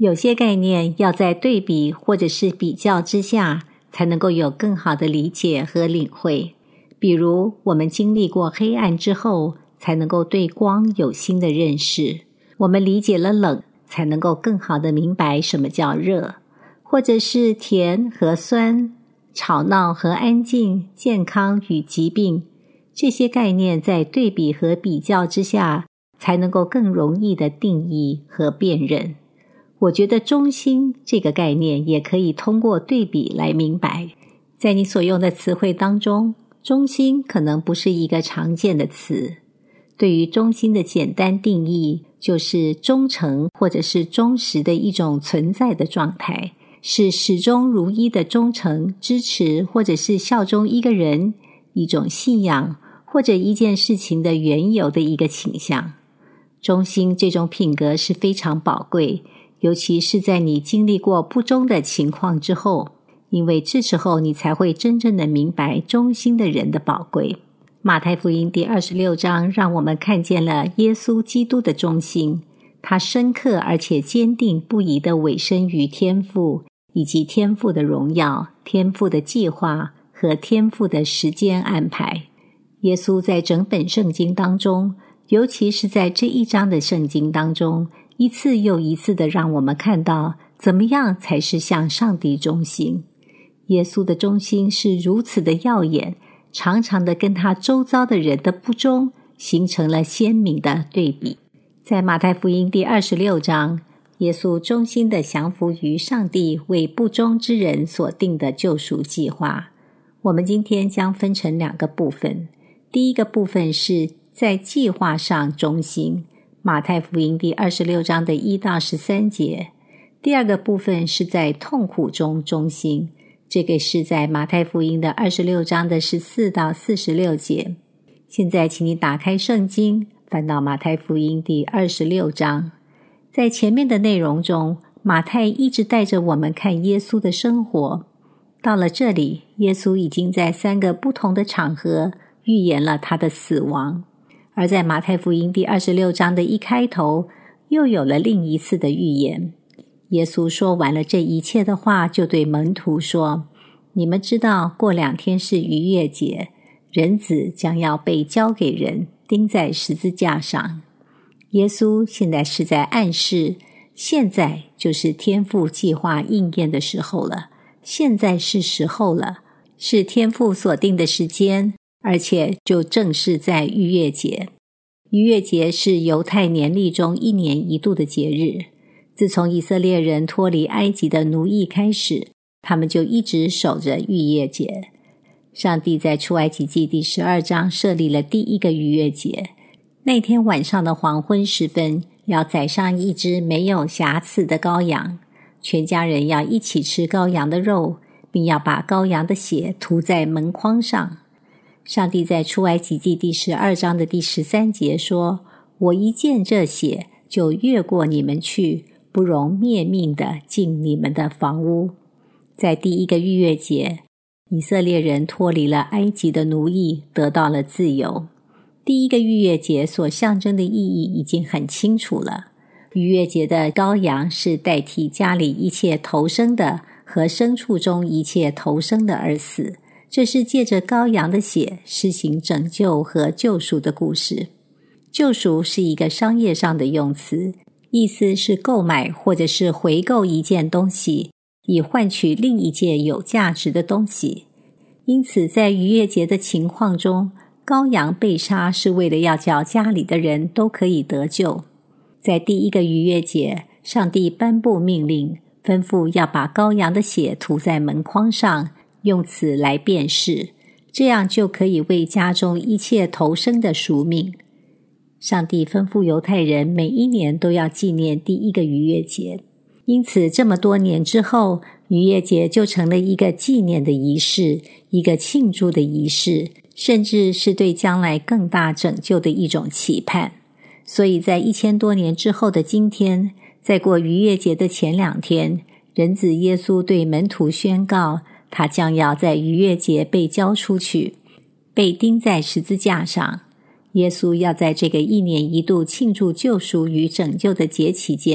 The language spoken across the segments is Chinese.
有些概念要在对比或者是比较之下，才能够有更好的理解和领会。比如，我们经历过黑暗之后，才能够对光有新的认识。我们理解了冷，才能够更好的明白什么叫热。或者是甜和酸，吵闹和安静，健康与疾病，这些概念在对比和比较之下，才能够更容易的定义和辨认。我觉得中心这个概念也可以通过对比来明白。在你所用的词汇当中，中心可能不是一个常见的词。对于中心的简单定义，就是忠诚或者是忠实的一种存在的状态，是始终如一的忠诚、支持或者是效忠一个人、一种信仰或者一件事情的原有的一个倾向。忠心这种品格是非常宝贵，尤其是在你经历过不忠的情况之后，因为这时候你才会真正的明白忠心的人的宝贵。马太福音第26章让我们看见了耶稣基督的忠心，他深刻而且坚定不移地委身于天父，以及天父的荣耀、天父的计划和天父的时间安排。耶稣在整本圣经当中，尤其是在这一章的圣经当中，一次又一次地让我们看到怎么样才是向上帝忠心。耶稣的忠心是如此的耀眼，常常的跟他周遭的人的不忠形成了鲜明的对比。在马太福音第26章，耶稣忠心的降服于上帝为不忠之人所定的救赎计划。我们今天将分成2个部分。第一个部分是在计划上忠心，马太福音第26章的1到13节。第二个部分是在痛苦中忠心，这个是在马太福音的26章的14到46节。现在请你打开圣经，翻到马太福音第26章。在前面的内容中，马太一直带着我们看耶稣的生活。到了这里，耶稣已经在3个不同的场合预言了他的死亡。而在马太福音第26章的一开头，又有了另一次的预言。耶稣说完了这一切的话，就对门徒说：你们知道过2天是逾越节，人子将要被交给人，钉在十字架上。耶稣现在是在暗示，现在就是天父计划应验的时候了，现在是时候了，是天父所定的时间，而且就正是在逾越节。逾越节是犹太年历中1年1度的节日。自从以色列人脱离埃及的奴役开始，他们就一直守着逾越节。上帝在出埃及记第12章设立了第一个逾越节。那天晚上的黄昏时分，要宰上一只没有瑕疵的羔羊，全家人要一起吃羔羊的肉，并要把羔羊的血涂在门框上。上帝在出埃及记第12章的第13节说：我一见这血，就越过你们去，不容灭命的进你们的房屋。在第一个逾越节，以色列人脱离了埃及的奴役，得到了自由。第一个逾越节所象征的意义已经很清楚了。逾越节的羔羊是代替家里一切头生的和牲畜中一切头生的而死，这是借着羔羊的血施行拯救和救赎的故事。救赎是一个商业上的用词，意思是购买或者是回购一件东西，以换取另一件有价值的东西。因此在逾越节的情况中，羔羊被杀是为了要叫家里的人都可以得救。在第一个逾越节，上帝颁布命令，吩咐要把羔羊的血涂在门框上，用此来辨识，这样就可以为家中一切头生的赎命。上帝吩咐犹太人每1年都要纪念第一个逾越节，因此这么多年之后，逾越节就成了一个纪念的仪式，一个庆祝的仪式，甚至是对将来更大拯救的一种期盼。所以在1000多年之后的今天，在过逾越节的前2天，人子耶稣对门徒宣告，他将要在逾越节被交出去，被钉在十字架上。耶稣要在这个1年1度庆祝救赎与拯救的节期间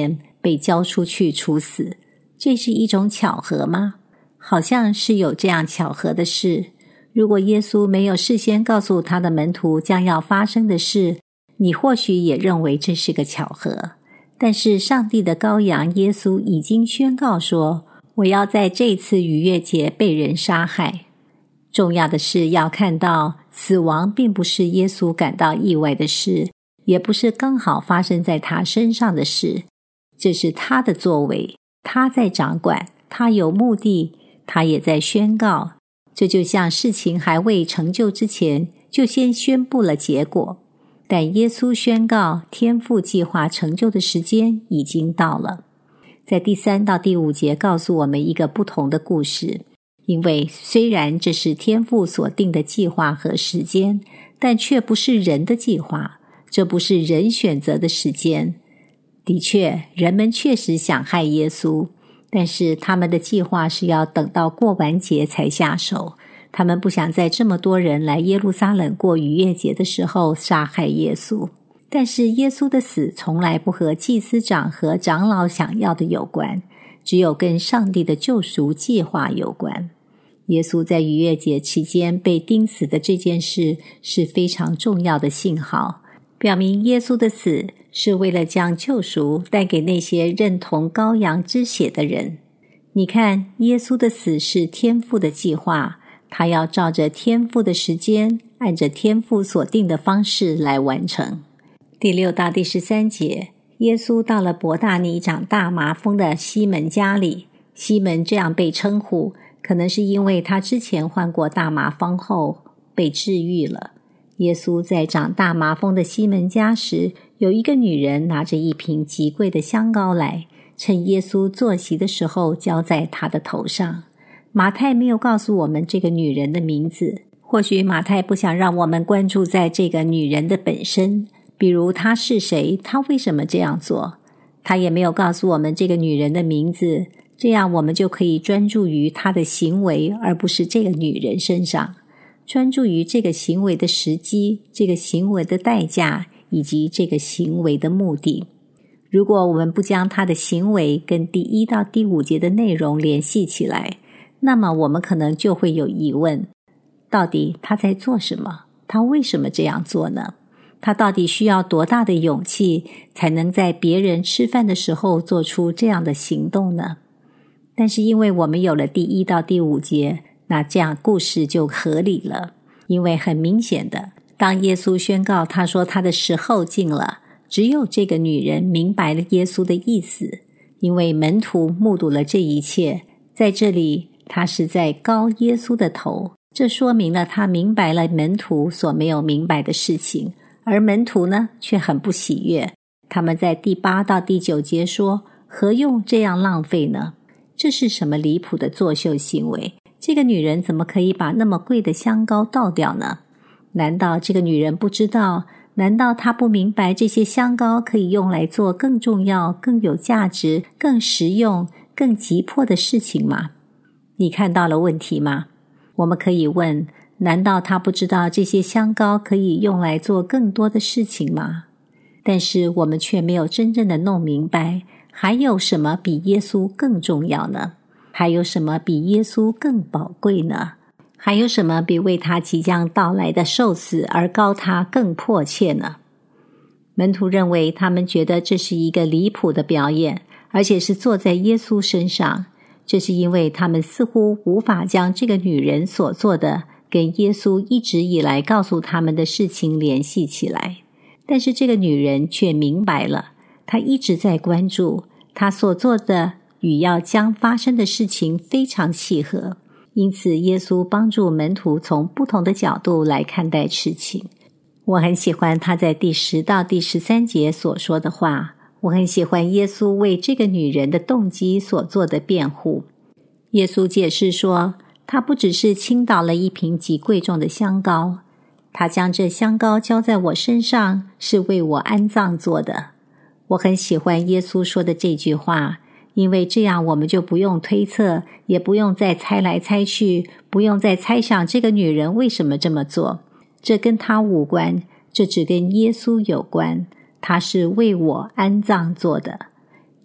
被交出去处死。这是一种巧合吗？好像是有这样巧合的事。如果耶稣没有事先告诉他的门徒将要发生的事，你或许也认为这是个巧合。但是上帝的羔羊耶稣已经宣告说，我要在这次逾越节被人杀害。重要的是要看到，死亡并不是耶稣感到意外的事，也不是刚好发生在他身上的事。这是他的作为，他在掌管，他有目的，他也在宣告。这就像事情还未成就之前，就先宣布了结果。但耶稣宣告，天父计划成就的时间已经到了。在第3到第5节告诉我们一个不同的故事，因为虽然这是天父所定的计划和时间，但却不是人的计划，这不是人选择的时间。的确，人们确实想害耶稣，但是他们的计划是要等到过完节才下手。他们不想在这么多人来耶路撒冷过逾越节的时候杀害耶稣。但是耶稣的死从来不和祭司长和长老想要的有关，只有跟上帝的救赎计划有关。耶稣在逾越节期间被钉死的这件事是非常重要的信号，表明耶稣的死是为了将救赎带给那些认同羔羊之血的人。你看，耶稣的死是天父的计划，他要照着天父的时间，按着天父所定的方式来完成。第6到第13节，耶稣到了伯大尼长大麻风的西门家里。西门这样被称呼，可能是因为他之前患过大麻风后被治愈了。耶稣在长大麻风的西门家时，有一个女人拿着一瓶极贵的香膏来，趁耶稣坐席的时候浇在他的头上。马太没有告诉我们这个女人的名字，或许马太不想让我们关注在这个女人的本身，比如她是谁，她为什么这样做。他也没有告诉我们这个女人的名字，这样我们就可以专注于她的行为，而不是这个女人身上，专注于这个行为的时机，这个行为的代价，以及这个行为的目的。如果我们不将她的行为跟第1到第5节的内容联系起来，那么我们可能就会有疑问，到底她在做什么？她为什么这样做呢？她到底需要多大的勇气才能在别人吃饭的时候做出这样的行动呢？但是因为我们有了第1到第5节，那这样故事就合理了。因为很明显的，当耶稣宣告他说他的时候近了，只有这个女人明白了耶稣的意思，因为门徒目睹了这一切。在这里他是在膏耶稣的头，这说明了他明白了门徒所没有明白的事情，而门徒呢却很不喜悦。他们在第8到第9节说，何用这样浪费呢？这是什么离谱的作秀行为？这个女人怎么可以把那么贵的香膏倒掉呢？难道这个女人不知道？难道她不明白这些香膏可以用来做更重要、更有价值、更实用、更急迫的事情吗？你看到了问题吗？我们可以问，难道她不知道这些香膏可以用来做更多的事情吗？但是我们却没有真正的弄明白，还有什么比耶稣更重要呢？还有什么比耶稣更宝贵呢？还有什么比为他即将到来的受死而膏他更迫切呢？门徒认为，他们觉得这是一个离谱的表演，而且是坐在耶稣身上。这是因为他们似乎无法将这个女人所做的跟耶稣一直以来告诉他们的事情联系起来。但是这个女人却明白了，她一直在关注，她所做的与要将发生的事情非常契合。因此耶稣帮助门徒从不同的角度来看待事情。我很喜欢他在第10到第13节所说的话，我很喜欢耶稣为这个女人的动机所做的辩护。耶稣解释说，他不只是倾倒了一瓶极贵重的香膏，他将这香膏浇在我身上，是为我安葬做的。我很喜欢耶稣说的这句话，因为这样我们就不用推测，也不用再猜来猜去，不用再猜想这个女人为什么这么做。这跟她无关，这只跟耶稣有关。她是为我安葬做的。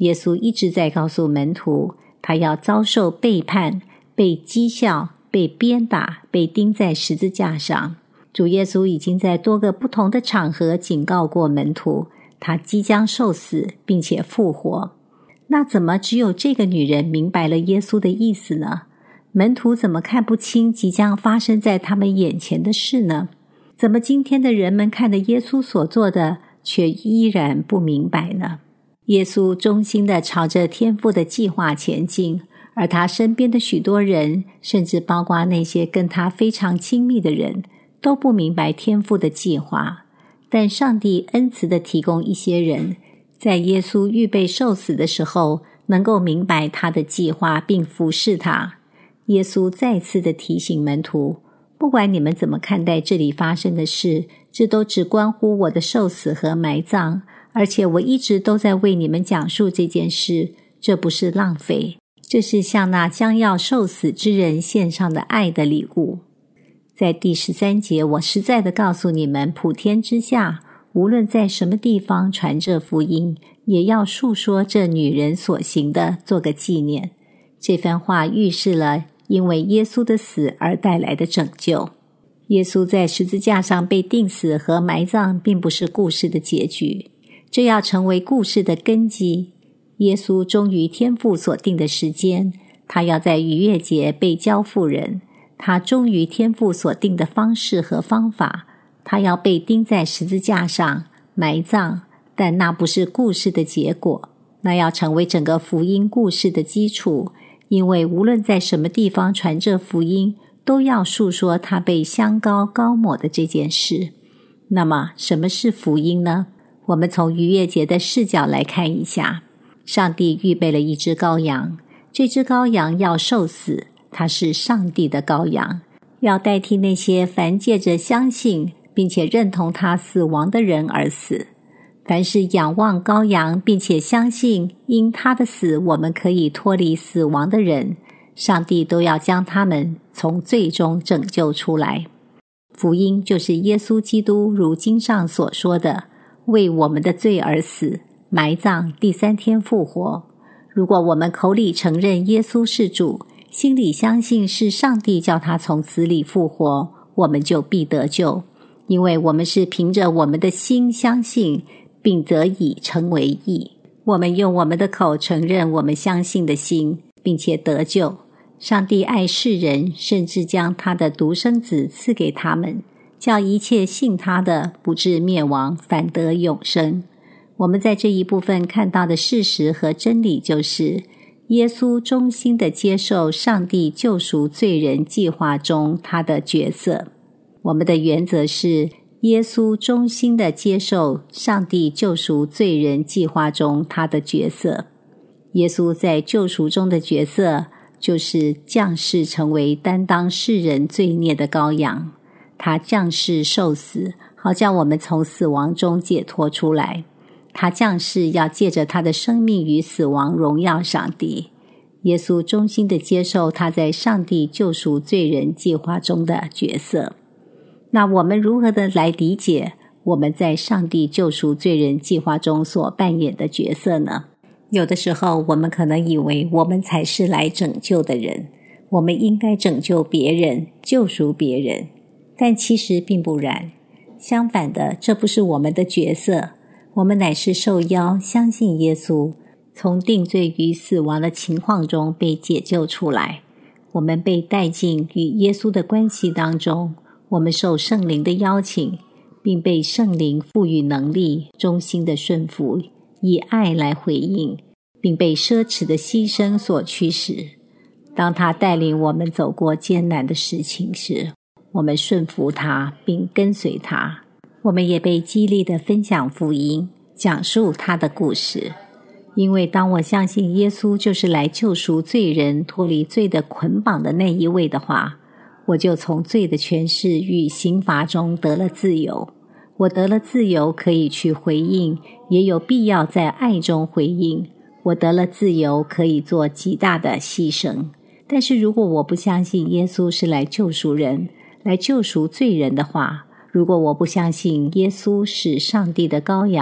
耶稣一直在告诉门徒，他要遭受背叛、被讥笑、被鞭打、被钉在十字架上。主耶稣已经在多个不同的场合警告过门徒，他即将受死并且复活。那怎么只有这个女人明白了耶稣的意思呢？门徒怎么看不清即将发生在他们眼前的事呢？怎么今天的人们看着耶稣所做的，却依然不明白呢？耶稣忠心地朝着天父的计划前进，而他身边的许多人，甚至包括那些跟他非常亲密的人，都不明白天父的计划。但上帝恩慈地提供一些人，在耶稣预备受死的时候，能够明白他的计划并服侍他。耶稣再次地提醒门徒，不管你们怎么看待这里发生的事，这都只关乎我的受死和埋葬，而且我一直都在为你们讲述这件事，这不是浪费，这是向那将要受死之人献上的爱的礼物。在第13节，我实在的告诉你们，普天之下，无论在什么地方传这福音，也要述说这女人所行的，做个纪念。这番话预示了因为耶稣的死而带来的拯救。耶稣在十字架上被钉死和埋葬，并不是故事的结局，这要成为故事的根基。耶稣忠于天父所定的时间，他要在逾越节被交付人，他忠于天父所定的方式和方法，他要被钉在十字架上埋葬，但那不是故事的结果，那要成为整个福音故事的基础。因为无论在什么地方传这福音，都要述说他被香膏膏抹的这件事。那么什么是福音呢？我们从逾越节的视角来看一下。上帝预备了一只羔羊，这只羔羊要受死，它是上帝的羔羊，要代替那些凡借着相信并且认同他死亡的人而死。凡是仰望羔羊并且相信因他的死我们可以脱离死亡的人，上帝都要将他们从罪中拯救出来。福音就是耶稣基督如经上所说的，为我们的罪而死，埋葬，第3天复活。如果我们口里承认耶稣是主，心里相信是上帝叫他从死里复活，我们就必得救。因为我们是凭着我们的心相信，并得以成为义。我们用我们的口承认我们相信的心，并且得救。上帝爱世人，甚至将他的独生子赐给他们，叫一切信他的不至灭亡，反得永生。我们在这一部分看到的事实和真理就是，耶稣忠心地接受上帝救赎罪人计划中他的角色。我们的原则是，耶稣忠心地接受上帝救赎罪人计划中他的角色。耶稣在救赎中的角色，就是降世成为担当世人罪孽的羔羊。他降世受死，好叫我们从死亡中解脱出来。他降世要借着他的生命与死亡荣耀上帝。耶稣忠心地接受他在上帝救赎罪人计划中的角色。那我们如何的来理解我们在上帝救赎罪人计划中所扮演的角色呢？有的时候我们可能以为我们才是来拯救的人，我们应该拯救别人，救赎别人，但其实并不然。相反的，这不是我们的角色，我们乃是受邀相信耶稣，从定罪与死亡的情况中被解救出来。我们被带进与耶稣的关系当中，我们受圣灵的邀请，并被圣灵赋予能力，忠心的顺服，以爱来回应，并被奢侈的牺牲所驱使。当他带领我们走过艰难的事情时，我们顺服他并跟随他。我们也被激励地分享福音，讲述他的故事。因为当我相信耶稣就是来救赎罪人脱离罪的捆绑的那一位的话，我就从罪的权势与刑罚中得了自由。我得了自由，可以去回应，也有必要在爱中回应。我得了自由，可以做极大的牺牲。但是如果我不相信耶稣是来救赎人，来救赎罪人的话，如果我不相信耶稣是上帝的羔羊，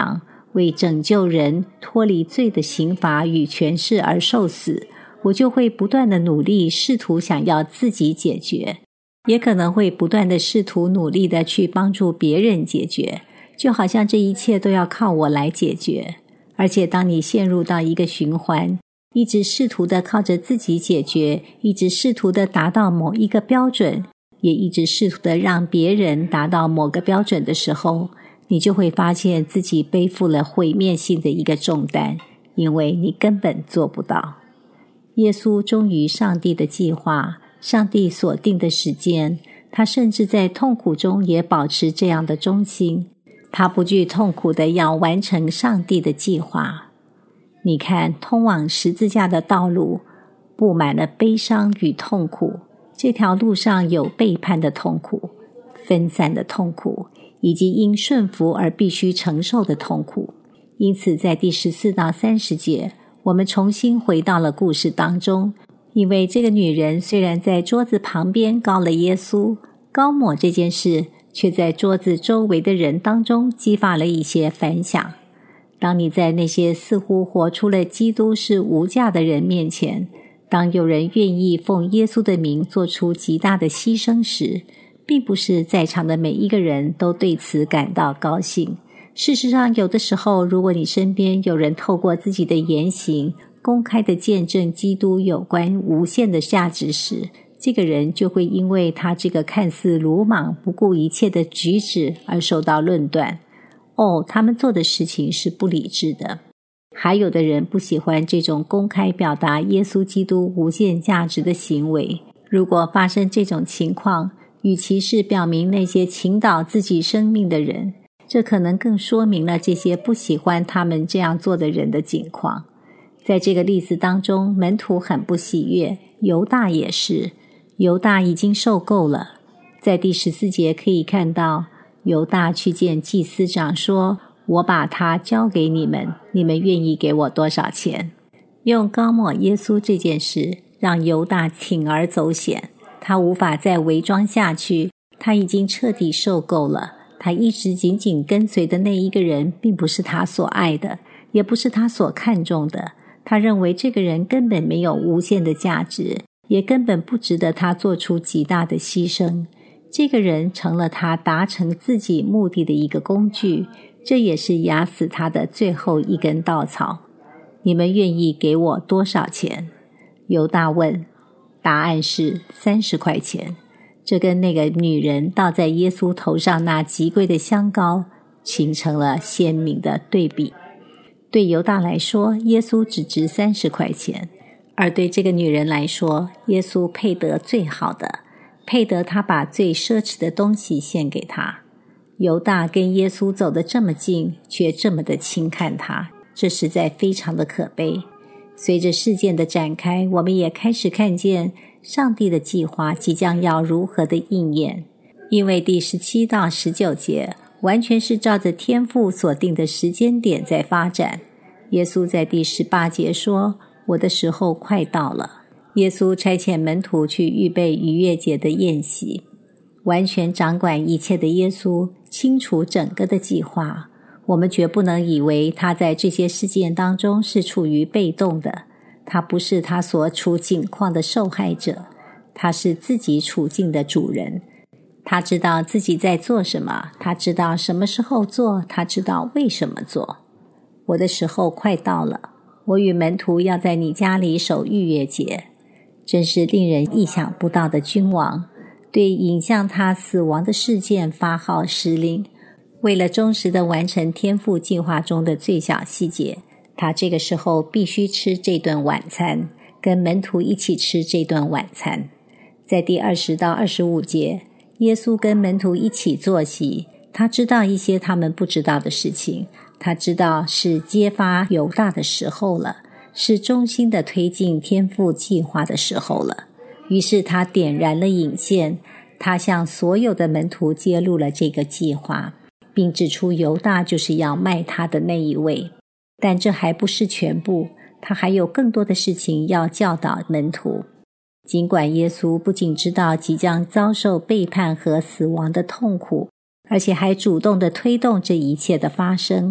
为拯救人脱离罪的刑罚与权势而受死，我就会不断的努力，试图想要自己解决，也可能会不断的试图努力的去帮助别人解决，就好像这一切都要靠我来解决。而且当你陷入到一个循环，一直试图的靠着自己解决，一直试图的达到某一个标准，也一直试图的让别人达到某个标准的时候，你就会发现自己背负了毁灭性的一个重担，因为你根本做不到。耶稣忠于上帝的计划，上帝所定的时间，他甚至在痛苦中也保持这样的忠心，他不惧痛苦的要完成上帝的计划。你看，通往十字架的道路布满了悲伤与痛苦，这条路上有背叛的痛苦、分散的痛苦，以及因顺服而必须承受的痛苦。因此在第14到30节，我们重新回到了故事当中。因为这个女人虽然在桌子旁边膏了耶稣，膏抹这件事却在桌子周围的人当中激发了一些反响。当你在那些似乎活出了基督是无价的人面前，当有人愿意奉耶稣的名做出极大的牺牲时，并不是在场的每一个人都对此感到高兴。事实上，有的时候，如果你身边有人透过自己的言行公开的见证基督有关无限的价值时，这个人就会因为他这个看似鲁莽不顾一切的举止而受到论断。他们做的事情是不理智的。还有的人不喜欢这种公开表达耶稣基督无限价值的行为。如果发生这种情况，与其是表明那些倾倒自己生命的人，这可能更说明了这些不喜欢他们这样做的人的境况。在这个例子当中，门徒很不喜悦，犹大也是。犹大已经受够了。在第14节可以看到，犹大去见祭司长说，我把他交给你们，你们愿意给我多少钱？用膏抹耶稣这件事让犹大铤而走险，他无法再伪装下去，他已经彻底受够了。他一直紧紧跟随的那一个人并不是他所爱的，也不是他所看重的。他认为这个人根本没有无限的价值，也根本不值得他做出极大的牺牲。这个人成了他达成自己目的的一个工具，这也是压死他的最后一根稻草。你们愿意给我多少钱？犹大问，答案是30块钱。这跟那个女人倒在耶稣头上那极贵的香膏形成了鲜明的对比。对犹大来说，耶稣只值30块钱，而对这个女人来说，耶稣配得最好的，配得他把最奢侈的东西献给他。犹大跟耶稣走得这么近，却这么的轻看他，这实在非常的可悲。随着事件的展开，我们也开始看见上帝的计划即将要如何的应验。因为第17到19节完全是照着天父所定的时间点在发展。耶稣在第18节说，我的时候快到了。耶稣差遣门徒去预备逾越节的宴席。完全掌管一切的耶稣清楚整个的计划，我们绝不能以为他在这些事件当中是处于被动的。他不是他所处境况的受害者，他是自己处境的主人。他知道自己在做什么，他知道什么时候做，他知道为什么做。我的时候快到了，我与门徒要在你家里守逾越节。真是令人意想不到的君王，对引向他死亡的事件发号施令。为了忠实地完成天父计划中的最小细节，他这个时候必须吃这顿晚餐，跟门徒一起吃这顿晚餐。在第20到25节，耶稣跟门徒一起坐席，他知道一些他们不知道的事情，他知道是揭发犹大的时候了，是忠心的推进天父计划的时候了。于是他点燃了引线，他向所有的门徒揭露了这个计划，并指出犹大就是要卖他的那一位。但这还不是全部，他还有更多的事情要教导门徒。尽管耶稣不仅知道即将遭受背叛和死亡的痛苦，而且还主动地推动这一切的发生，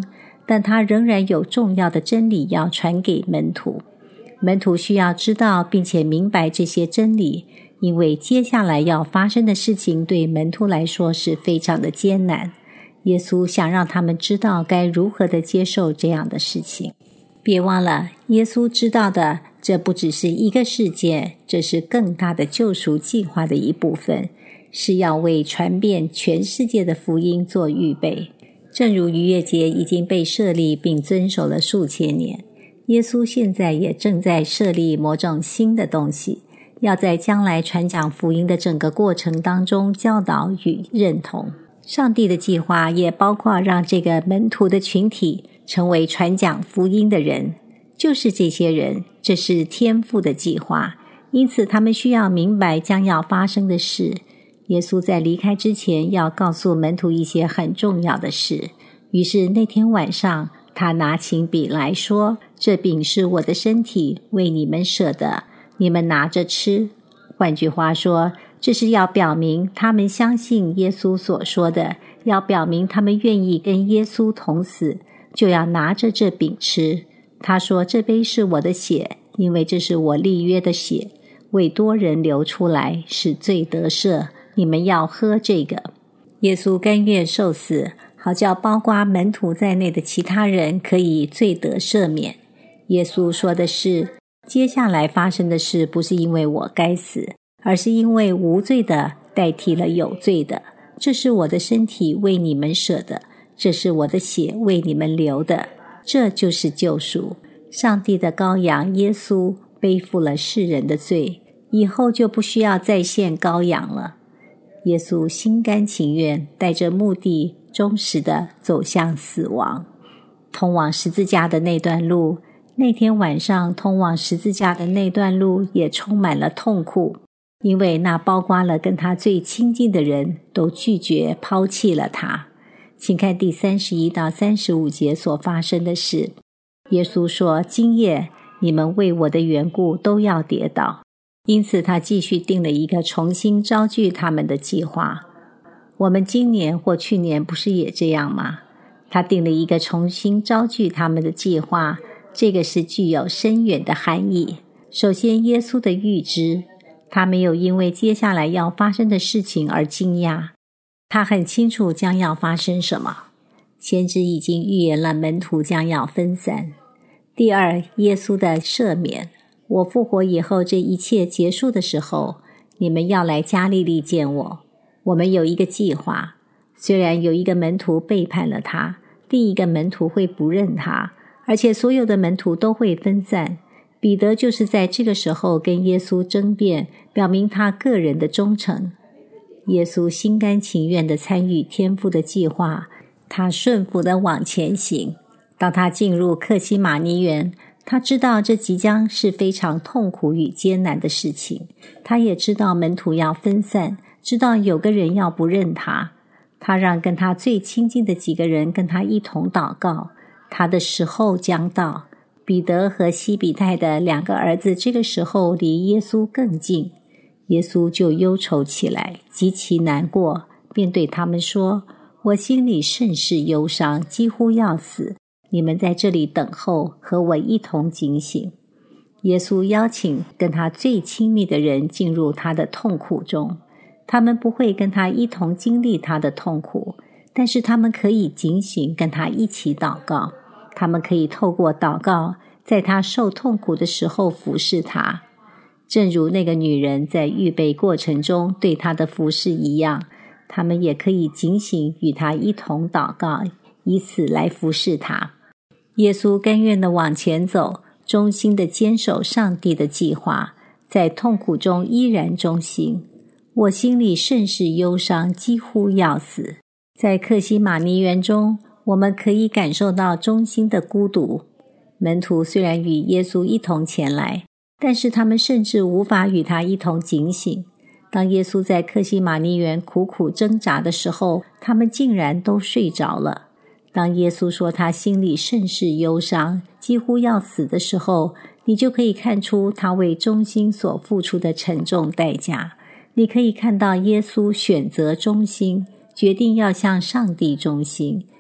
但他仍然有重要的真理要传给门徒。门徒需要知道并且明白这些真理，因为接下来要发生的事情对门徒来说是非常的艰难。耶稣想让他们知道该如何的接受这样的事情。别忘了，耶稣知道的，这不只是一个事件，这是更大的救赎计划的一部分，是要为传遍全世界的福音做预备。正如逾越节已经被设立并遵守了数千年，耶稣现在也正在设立某种新的东西，要在将来传讲福音的整个过程当中教导与认同。上帝的计划也包括让这个门徒的群体成为传讲福音的人，就是这些人，这是天父的计划，因此他们需要明白将要发生的事。耶稣在离开之前要告诉门徒一些很重要的事，于是那天晚上他拿起笔来说，这饼是我的身体，为你们舍的，你们拿着吃。换句话说，这是要表明他们相信耶稣所说的，要表明他们愿意跟耶稣同死，就要拿着这饼吃。他说，这杯是我的血，因为这是我立约的血，为多人流出来，使罪得赦，你们要喝这个。耶稣甘愿受死，好叫包括门徒在内的其他人可以罪得赦免。耶稣说的是，接下来发生的事不是因为我该死，而是因为无罪的代替了有罪的。这是我的身体为你们舍的，这是我的血为你们流的。这就是救赎。上帝的羔羊耶稣背负了世人的罪，以后就不需要再献羔羊了。耶稣心甘情愿带着目的忠实地走向死亡。通往十字架的那段路，那天晚上通往十字架的那段路也充满了痛苦，因为那包括了跟他最亲近的人都拒绝抛弃了他。请看第31到35节所发生的事。耶稣说，今夜你们为我的缘故都要跌倒。因此他继续定了一个重新招聚他们的计划。我们今年或去年不是也这样吗？他定了一个重新招聚他们的计划，这个是具有深远的含义。首先，耶稣的预知，他没有因为接下来要发生的事情而惊讶，他很清楚将要发生什么。先知已经预言了门徒将要分散。第二，耶稣的赦免，我复活以后，这一切结束的时候，你们要来加利利见我。我们有一个计划，虽然有一个门徒背叛了他，另一个门徒会不认他，而且所有的门徒都会分散。彼得就是在这个时候跟耶稣争辩，表明他个人的忠诚。耶稣心甘情愿地参与天父的计划，他顺服地往前行。当他进入客西马尼园，他知道这即将是非常痛苦与艰难的事情。他也知道门徒要分散，知道有个人要不认他。他让跟他最亲近的几个人跟他一同祷告。他的时候将到。彼得和西比泰的两个儿子这个时候离耶稣更近，耶稣就忧愁起来，极其难过，便对他们说，我心里甚是忧伤，几乎要死。你们在这里等候，和我一同警醒。耶稣邀请跟他最亲密的人进入他的痛苦中，他们不会跟他一同经历他的痛苦，但是他们可以警醒，跟他一起祷告。他们可以透过祷告，在他受痛苦的时候服侍他，正如那个女人在预备过程中对他的服侍一样，他们也可以警醒与他一同祷告，以此来服侍他。耶稣甘愿地往前走，忠心地坚守上帝的计划，在痛苦中依然忠心。我心里甚是忧伤，几乎要死。在客西马尼园中，我们可以感受到忠心的孤独。门徒虽然与耶稣一同前来，但是他们甚至无法与他一同警醒。当耶稣在客西马尼园苦苦挣扎的时候，他们竟然都睡着了。当耶稣说他心里甚是忧伤，几乎要死的时候，你就可以看出他为忠心所付出的沉重代价。你可以看到耶稣选择忠心，决定要向上帝忠心，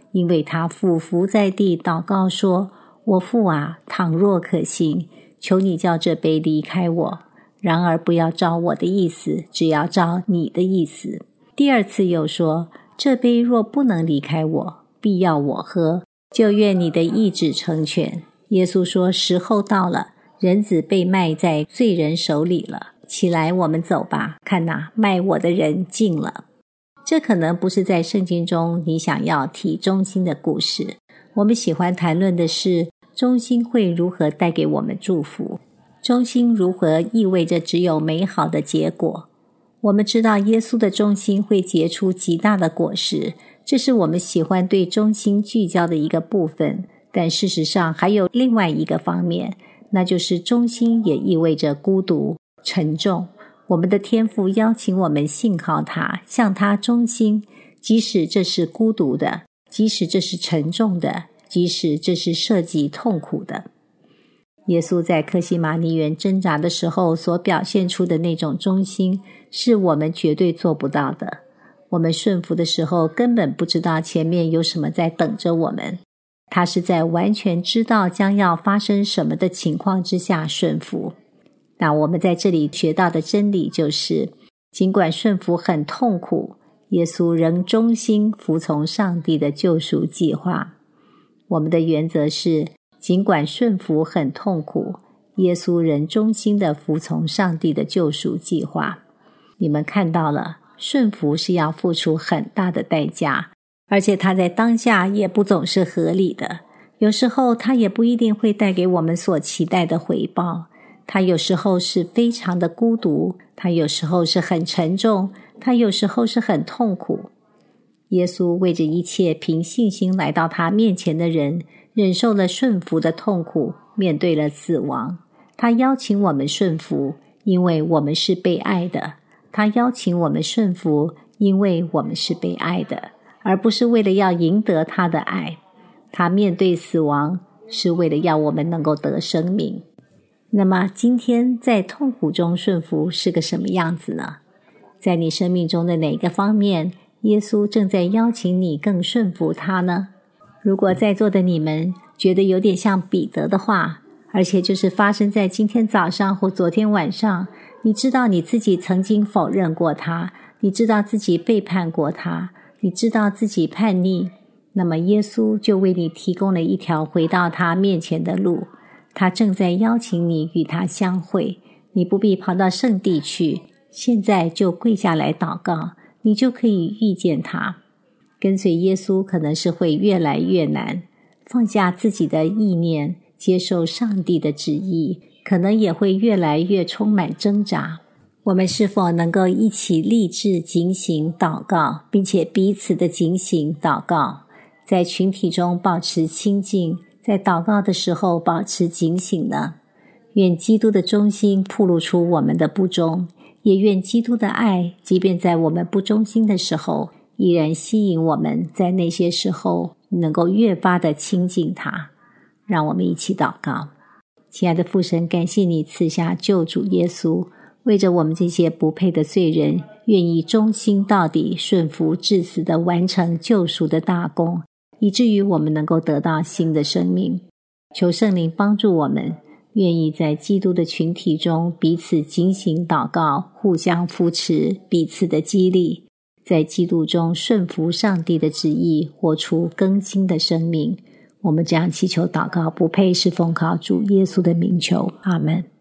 因为他俯伏在地祷告说：我父啊，倘若可行，求你叫这杯离开我，然而不要照我的意思，只要照你的意思。第二次又说：这杯若不能离开我，必要我喝，就愿你的意志成全。耶稣说：时候到了，人子被卖在罪人手里了，起来，我们走吧，看哪，卖我的人近了。这可能不是在圣经中你想要提中心的故事，我们喜欢谈论的是中心会如何带给我们祝福，中心如何意味着只有美好的结果。我们知道耶稣的中心会结出极大的果实，这是我们喜欢对中心聚焦的一个部分，但事实上还有另外一个方面，那就是中心也意味着孤独、沉重。我们的天父邀请我们信靠他，向他忠心，即使这是孤独的，即使这是沉重的，即使这是涉及痛苦的。耶稣在客西马尼园挣扎的时候所表现出的那种忠心，是我们绝对做不到的。我们顺服的时候根本不知道前面有什么在等着我们，他是在完全知道将要发生什么的情况之下顺服。那我们在这里学到的真理就是，尽管顺服很痛苦，耶稣仍忠心服从上帝的救赎计划。我们的原则是，尽管顺服很痛苦，耶稣仍忠心地服从上帝的救赎计划。你们看到了，顺服是要付出很大的代价，而且它在当下也不总是合理的，有时候它也不一定会带给我们所期待的回报。它有时候是非常的孤独，它有时候是很沉重，它有时候是很痛苦。耶稣为着一切凭信心来到他面前的人，忍受了顺服的痛苦，面对了死亡。他邀请我们顺服，因为我们是被爱的。他邀请我们顺服，因为我们是被爱的，而不是为了要赢得他的爱。他面对死亡，是为了要我们能够得生命。那么今天在痛苦中顺服是个什么样子呢？在你生命中的哪个方面，耶稣正在邀请你更顺服他呢？如果在座的你们觉得有点像彼得的话，而且就是发生在今天早上或昨天晚上，你知道你自己曾经否认过他，你知道自己背叛过他，你知道自己叛逆，那么耶稣就为你提供了一条回到他面前的路。他正在邀请你与他相会，你不必跑到圣地去，现在就跪下来祷告，你就可以遇见他。跟随耶稣可能是会越来越难，放下自己的意念，接受上帝的旨意，可能也会越来越充满挣扎。我们是否能够一起立志警醒祷告，并且彼此的警醒祷告，在群体中保持清静，在祷告的时候保持警醒呢？愿基督的忠心暴露出我们的不忠，也愿基督的爱即便在我们不忠心的时候，依然吸引我们在那些时候能够越发的亲近他。让我们一起祷告。亲爱的父神，感谢你赐下救主耶稣，为着我们这些不配的罪人，愿意忠心到底，顺服至死的完成救赎的大功，以至于我们能够得到新的生命。求圣灵帮助我们，愿意在基督的群体中彼此警醒祷告，互相扶持，彼此的激励，在基督中顺服上帝的旨意，活出更新的生命。我们这样祈求祷告，不配是奉靠主耶稣的名求，阿们。